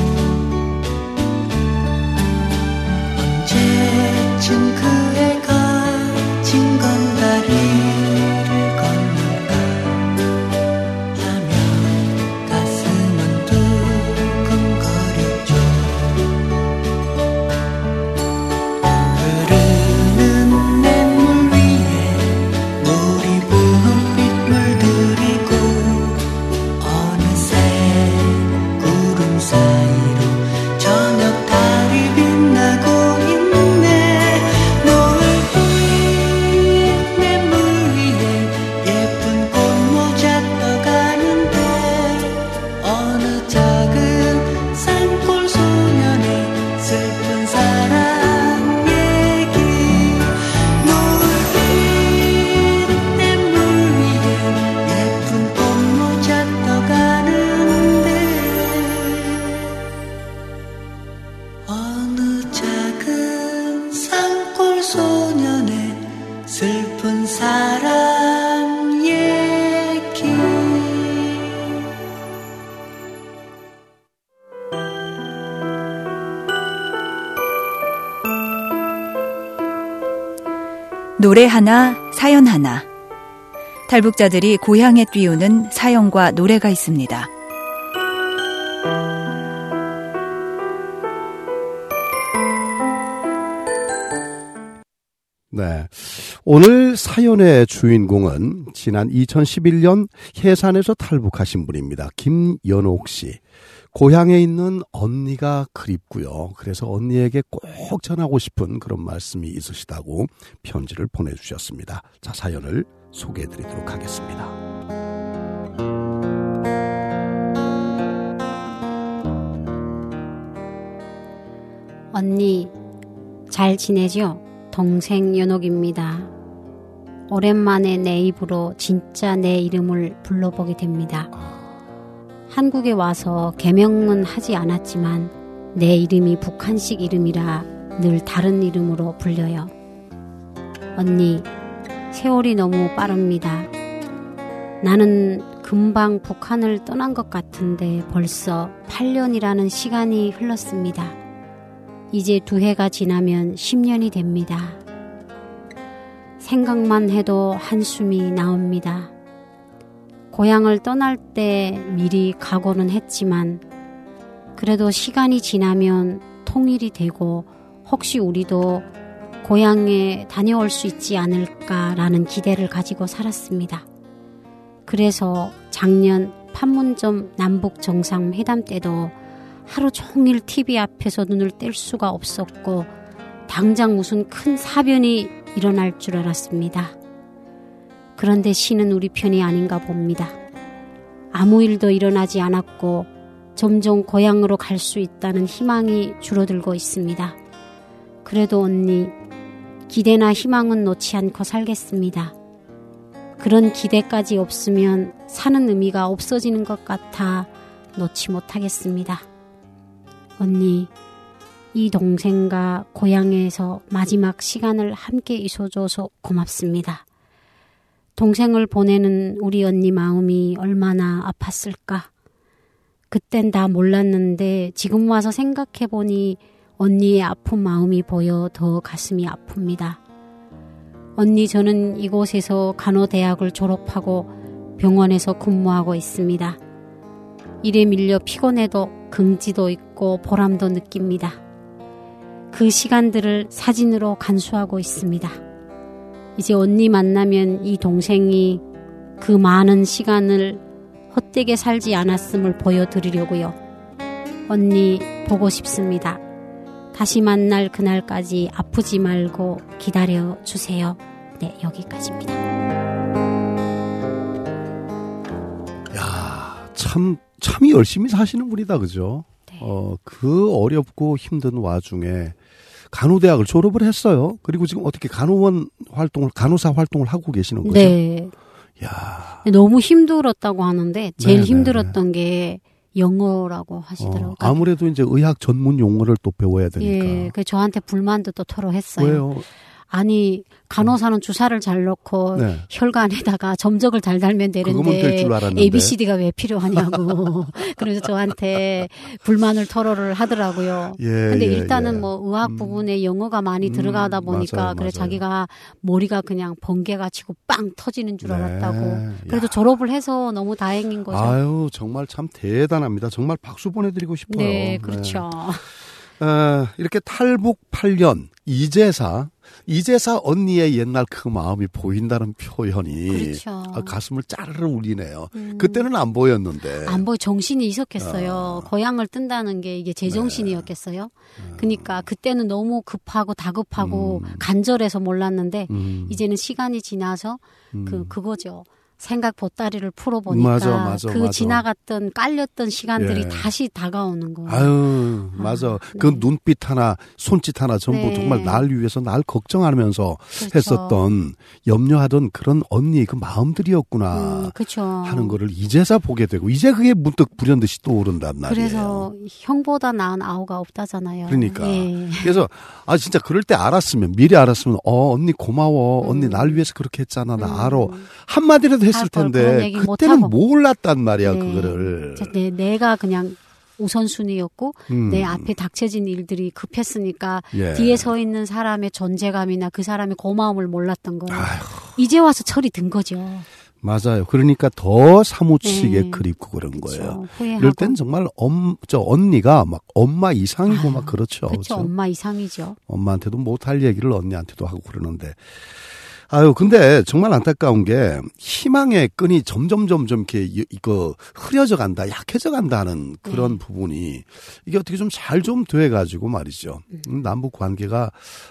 언제쯤 그 애가 징검다리를 건널까 하며 가슴은 두근거렸죠. 흐르는 냇물 위에 놀이 부는 빛 물들이고 어느새 구름 사이로 저녁 달이 빛나고 있네. 노을빛 냇물 위에 예쁜 꽃모자 떠가는데 어느 작은 산골 소년의 슬픈 사랑 얘기. 노을빛 냇물 위에 예쁜 꽃모자 떠가는데 어느 작은 산골 소년의 슬픈 사랑 얘기. 노래 하나, 사연 하나. 탈북자들이 고향에 띄우는 사연과 노래가 있습니다. 네. 오늘 사연의 주인공은 지난 2011년 해산에서 탈북하신 분입니다. 김연옥 씨. 고향에 있는 언니가 그립고요. 그래서 언니에게 꼭 전하고 싶은 그런 말씀이 있으시다고 편지를 보내주셨습니다. 자, 사연을 소개해드리도록 하겠습니다. 언니, 잘 지내죠? 동생 연옥입니다. 오랜만에 내 입으로 진짜 내 이름을 불러보게 됩니다. 한국에 와서 개명은 하지 않았지만 내 이름이 북한식 이름이라 늘 다른 이름으로 불려요. 언니, 세월이 너무 빠릅니다. 나는 그 금방 북한을 떠난 것 같은데 벌써 8년이라는 시간이 흘렀습니다. 이제 2해가 지나면 10년이 됩니다. 생각만 해도 한숨이 나옵니다. 고향을 떠날 때 미리 각오는 했지만 그래도 시간이 지나면 통일이 되고 혹시 우리도 고향에 다녀올 수 있지 않을까라는 기대를 가지고 살았습니다. 그래서 작년 판문점 남북정상회담 때도 하루 종일 TV 앞에서 눈을 뗄 수가 없었고 당장 무슨 큰 사변이 일어날 줄 알았습니다. 그런데 시는 우리 편이 아닌가 봅니다. 아무 일도 일어나지 않았고 점점 고향으로 갈 수 있다는 희망이 줄어들고 있습니다. 그래도 언니, 기대나 희망은 놓지 않고 살겠습니다. 그런 기대까지 없으면 사는 의미가 없어지는 것 같아 놓지 못하겠습니다. 언니, 이 동생과 고향에서 마지막 시간을 함께 있어줘서 고맙습니다. 동생을 보내는 우리 언니 마음이 얼마나 아팠을까. 그땐 다 몰랐는데 지금 와서 생각해보니 언니의 아픈 마음이 보여 더 가슴이 아픕니다. 언니, 저는 이곳에서 간호대학을 졸업하고 병원에서 근무하고 있습니다. 일에 밀려 피곤해도 긍지도 있고 보람도 느낍니다. 그 시간들을 사진으로 간수하고 있습니다. 이제 언니 만나면 이 동생이 그 많은 시간을 헛되게 살지 않았음을 보여드리려고요. 언니 보고 싶습니다. 다시 만날 그날까지 아프지 말고 기다려주세요. 네, 여기까지입니다. 야, 참 열심히 사시는 분이다, 그죠? 네. 그 어렵고 힘든 와중에 간호대학을 졸업을 했어요. 그리고 지금 어떻게 간호사 활동을 하고 계시는 거죠? 네. 야. 너무 힘들었다고 하는데 제일 네네네. 힘들었던 게 영어라고 하시더라고요. 아무래도 이제 의학 전문 용어를 또 배워야 되니까. 예, 그 저한테 불만도 또 토로했어요. 왜요? 아니, 간호사는 주사를 잘 넣고 네. 혈관에다가 점적을 잘 달면 그거면 될 되는데 줄 알았는데. ABCD가 왜 필요하냐고. 그래서 저한테 불만을 토로를 하더라고요. 예, 근데 예, 일단은 예. 뭐 의학 부분에 영어가 많이 들어가다 보니까 맞아요, 그래 맞아요. 자기가 머리가 그냥 번개가 치고 빵 터지는 줄 네. 알았다고. 그래도 야. 졸업을 해서 너무 다행인 거죠. 아유, 정말 참 대단합니다. 정말 박수 보내드리고 싶어요. 네, 그렇죠. 이렇게 탈북 8년 이제사 언니의 옛날 그 마음이 보인다는 표현이 그렇죠. 가슴을 짜르르 울리네요. 그때는 안 보였는데. 안 보여 정신이 있었겠어요. 고향을 뜬다는 게 이게 제정신이었겠어요. 그러니까 그때는 너무 급하고 다급하고 간절해서 몰랐는데 이제는 시간이 지나서 그거죠. 생각 보따리를 풀어보니까 맞아. 그 지나갔던 깔렸던 시간들이 예. 다시 다가오는 거예요. 아유, 맞아. 그 네. 눈빛 하나, 손짓 하나 전부 네. 정말 날 위해서 날 걱정하면서 그렇죠. 했었던, 염려하던 그런 언니의 그 마음들이었구나. 그렇죠. 하는 거를 이제서 보게 되고, 이제 그게 문득 불현듯이 떠오른단 말이에요. 그래서 형보다 나은 아우가 없다잖아요. 그러니까. 예. 그래서, 진짜 그럴 때 미리 알았으면, 언니 고마워. 언니 날 위해서 그렇게 했잖아. 나 알아. 한마디라도 했을 그런 텐데, 얘기 그때는 못하고. 몰랐단 말이야, 네. 그거를. 내가 그냥 우선순위였고 음. 내 앞에 닥쳐진 일들이 급했으니까 예. 뒤에 서 있는 사람의 존재감이나 그 사람의 고마움을 몰랐던 거예요. 이제 와서 철이 든 거죠. 맞아요. 그러니까 더 사무치게 네. 그립고 그런 그쵸. 거예요. 후회하고. 이럴 땐 정말 언니가 막 엄마 이상이고 막 그렇죠. 그렇죠. 그렇죠? 엄마 이상이죠. 엄마한테도 못할 얘기를 언니한테도 하고 그러는데. 근데 정말 안타까운 게 희망의 끈이 점점 이렇게 이거 흐려져 간다, 약해져 간다 하는 그런 부분이 이게 어떻게 좀 잘 좀 돼가지고 말이죠. 남북 관계가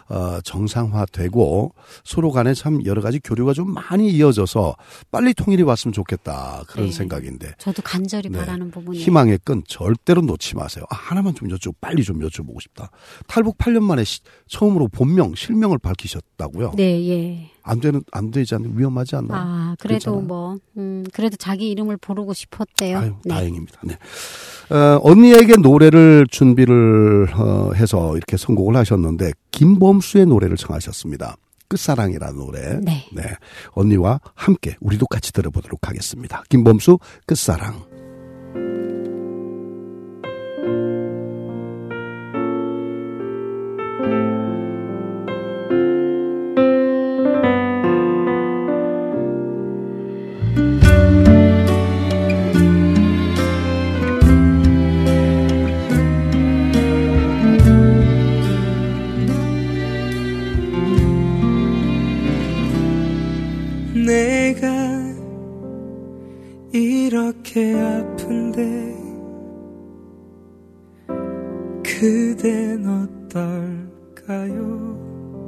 정상화되고 서로 간에 참 여러 가지 교류가 좀 많이 이어져서 빨리 통일이 왔으면 좋겠다 그런 네. 생각인데. 저도 간절히 네. 바라는 부분이에요. 희망의 끈 절대로 놓지 마세요. 하나만 좀 빨리 좀 여쭤보고 싶다. 탈북 8년 만에 처음으로 본명, 실명을 밝히셨다고요? 네, 예. 안 되지 않나요? 위험하지 않나요? 그래도 괜찮아요? 그래도 자기 이름을 부르고 싶었대요. 아유, 네. 다행입니다. 네. 언니에게 노래를 준비를 해서 이렇게 선곡을 하셨는데 김범수의 노래를 청하셨습니다. 끝사랑이라는 노래. 네. 언니와 함께 우리도 같이 들어보도록 하겠습니다. 김범수 끝사랑. 내가 이렇게 아픈데 그댄 어떨까요?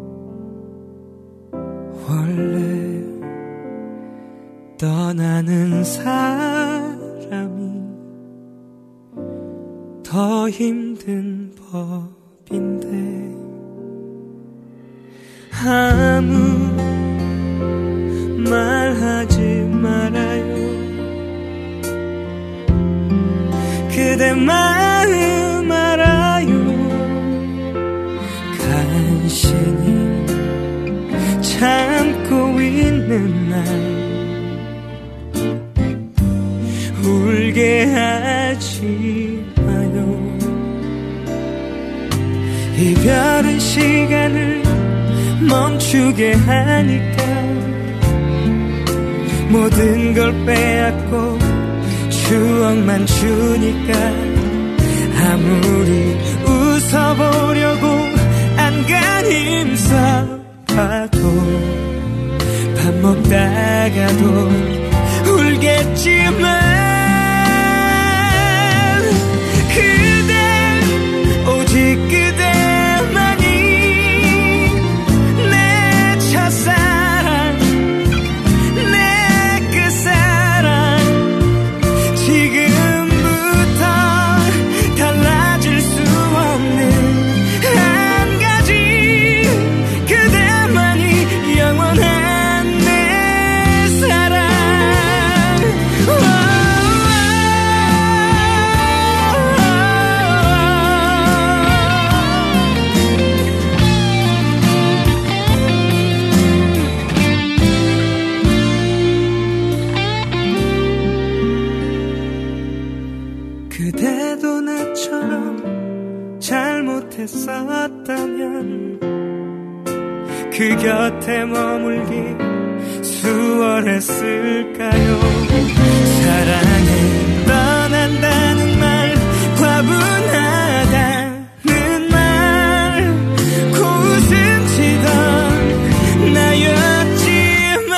원래 떠나는 사람이 더 힘든 법인데 아무 말하지 말아요. 그대 마음 알아요. 간신히 참고 있는 날 울게 하지 마요. 이별은 시간을 멈추게 하니까 모든 걸 빼앗고 추억만 주니까 아무리 웃어보려고 안간 힘써봐도 밥 먹다가도 울겠지만 그대 오직 그대만이 내 첫사랑 그대도 나처럼 잘못했었다면 그 곁에 머물기 수월했을까요? 사랑해 떠난다는 말 과분하다는 말 고웃음 치던 나였지만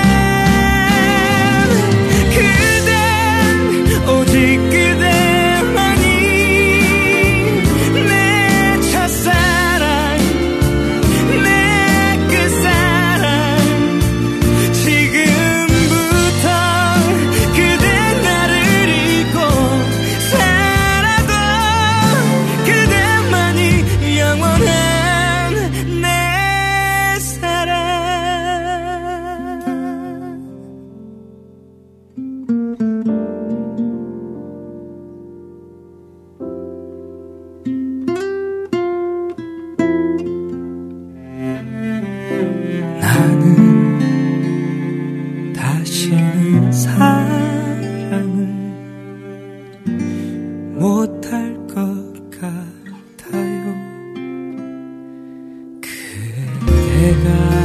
그댄 오직 그대만이 내 첫사랑 내 끝사랑 지금부터 그대 나를 잊고 살아도 그대만이 영원한 내 사랑. 나는 다시는 사랑을 못할 것 같아요. 그대가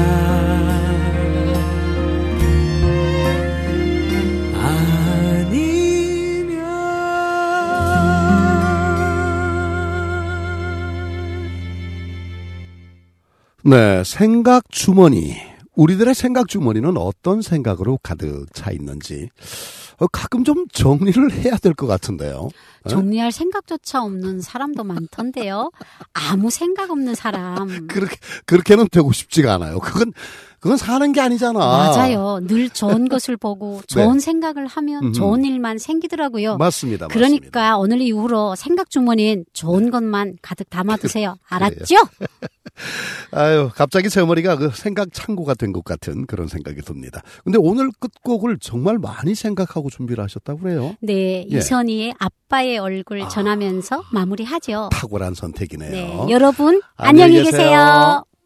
네, 생각 주머니. 우리들의 생각 주머니는 어떤 생각으로 가득 차 있는지 가끔 좀 정리를 해야 될 것 같은데요. 정리할 생각조차 없는 사람도 많던데요. 아무 생각 없는 사람. 그렇게는 되고 싶지가 않아요. 그건 사는 게 아니잖아. 맞아요. 늘 좋은 것을 보고 좋은 생각을 하면 좋은 일만 생기더라고요. 맞습니다. 그러니까 맞습니다. 오늘 이후로 생각 주머니엔 좋은 것만 가득 담아두세요. 알았죠? 아유, 갑자기 제 머리가 그 생각 창고가 된 것 같은 그런 생각이 듭니다. 근데 오늘 끝곡을 정말 많이 생각하고 준비를 하셨다고 그래요? 네, 예. 이선희의 아빠의 얼굴 전하면서 마무리하죠. 탁월한 선택이네요. 네, 여러분 안녕히 계세요.